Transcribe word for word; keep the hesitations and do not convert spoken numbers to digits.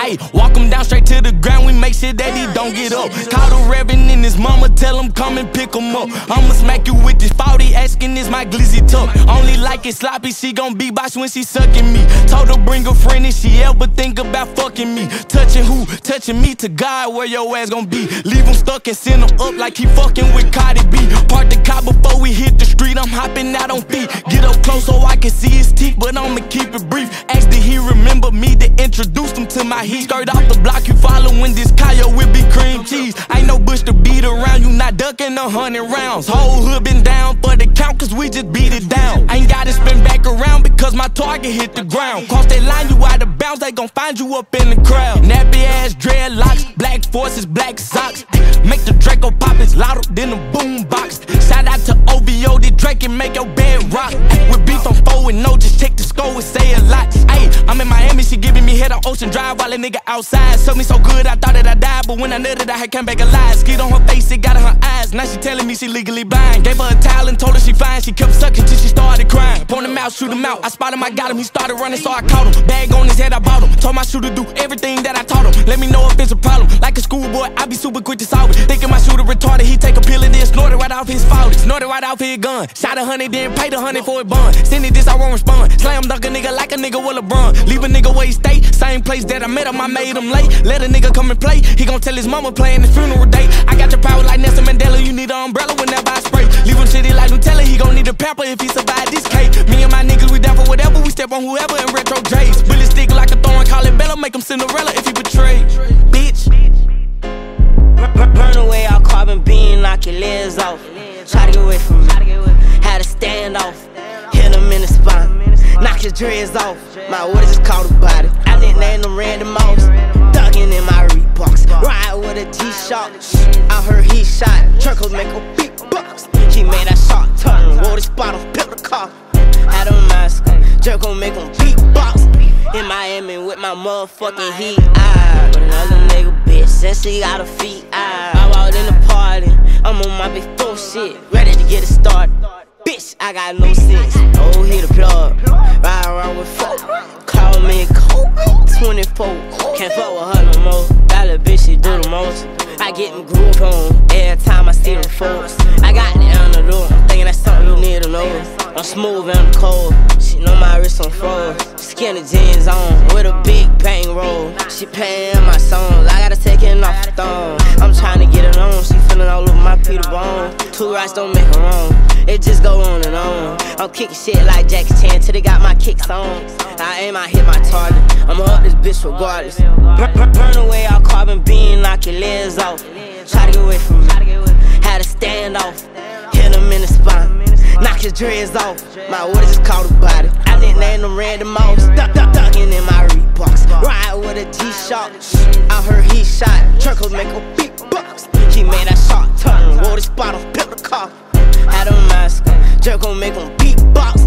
Ayy, walk him down straight to the ground, we make sure that he don't get up. Call the Reverend and his mama, tell him come and pick him up. I'ma smack you with this forty, asking is my glizzy tuck. Only like it sloppy, she gon' beatbox when she sucking me. Told her bring a friend if she ever think about fucking me. Touching who? Touching me to God, where your ass gon' be. Leave him stuck and send him up like he fucking with Cardi B. Park the car before we hit the street, I'm hopping out on feet. Get up close so I can see his teeth, but I'ma keep it brief. Ask did he remember me that introduced him to my heat. Skirt off the block, you following this Kyle with big cream cheese. Ain't no bush to beat around, you not ducking a hundred rounds. Whole hood been down for the count, cause we just beat it down. Ain't gotta spin back around because my target hit the ground. Cross that line, you out of bounds, they gon' find you up in the crowd. Nappy ass dreadlocks, black forces, black socks. Make the Draco pop, it's louder than a boom box. Shout out to O V O, the Drake and make your bed rock. With beef on four and no, just check the score and say a lot. Ayy, I'm in Miami, she giving me head on Ocean Drive while a nigga outside. Suck me so good, I thought that I died, but when I nutted, I had come back alive. Skid on her face, it got in her eyes. Now she telling me she legally blind. Gave her a towel and told her she fine. She kept sucking till she started crying. Point him out, shoot him out. I spotted him, I got him. He started running, so I caught him. Bag on his head, I bought him. Told my shooter do everything that I taught him. Let me know if it's a problem. Like a schoolboy, I be super quick to solve it. Thinking my shooter retarded, he take a pill and then snort it right off his fault. Snort it right off his gun. Shot a hundred, then paid a hundred for a bun. Send it this, I won't respond. Slam dunk a nigga like a nigga with LeBron. Leave a nigga where he stay. Same place that I met him, I made him late. Let a nigga come and play. He gon' tell his mama playing his funeral date. I got your power like Nelson Mandela. You need an umbrella whenever I spray. Leave him shitty like Nutella. He gon' need a pamper if he survive this cake. Me and my niggas, we down for whatever. We step on whoever in retro J's. Bullet stick like a thorn, call it Bella. Make him Cinderella if he betray. Bitch. Burn away all carbon beam, knock your legs off. Try to get away from me. Had to stand off. Hit him in the spine. Knock his dreads off. My water just caught a body. I didn't name them random mouse. Thuggin' in my Reeboks. Ride with a G-Shock. I heard he shot. Truckles make a beatbox. He made that shot turn. Wore the spot on, pick the car. Had a mask. Jerk gon' make him beatbox. In Miami with my motherfucking heat. Ah, but another nigga bitch said she got her feet. Ah, I'm out in the party. I'm on my big four shit. Ready to get it started. Bitch, I got no sense. Oh, hit the plug. Ride around with four. Call me cold. twenty-four. Can't fuck with her no more. That little bitch, she do the most. I get them groove on every time I see them folks. I got the antidote. Thinking that's something you need to know. I'm smooth and I'm cold. She know my wrist on froze. Skinny jeans on with a big bang roll. She paying my songs. I gotta take it off the thong. I'm trying to get it on. She feeling all over my Peter Bone. Two rights don't make her wrong. It just go on and on. I'm kicking shit like Jackie Chan till they got my kicks on. I aim, I hit my target. I'ma up this bitch regardless. Burn, burn away all carbon beam, knock your legs off. Try to get away from me. Had to stand off. Hit him in the spine. Knock his dreads off. My water just caught a body. I didn't name them random mouse. Duck, duck, ducking in my Reeboks. Ride with a G-Shock. I heard he shot. Truckles make a beatbox. He made that shot turn. Wore the spot on, pick the car. Had a mask. Jerk gon' make him beatbox.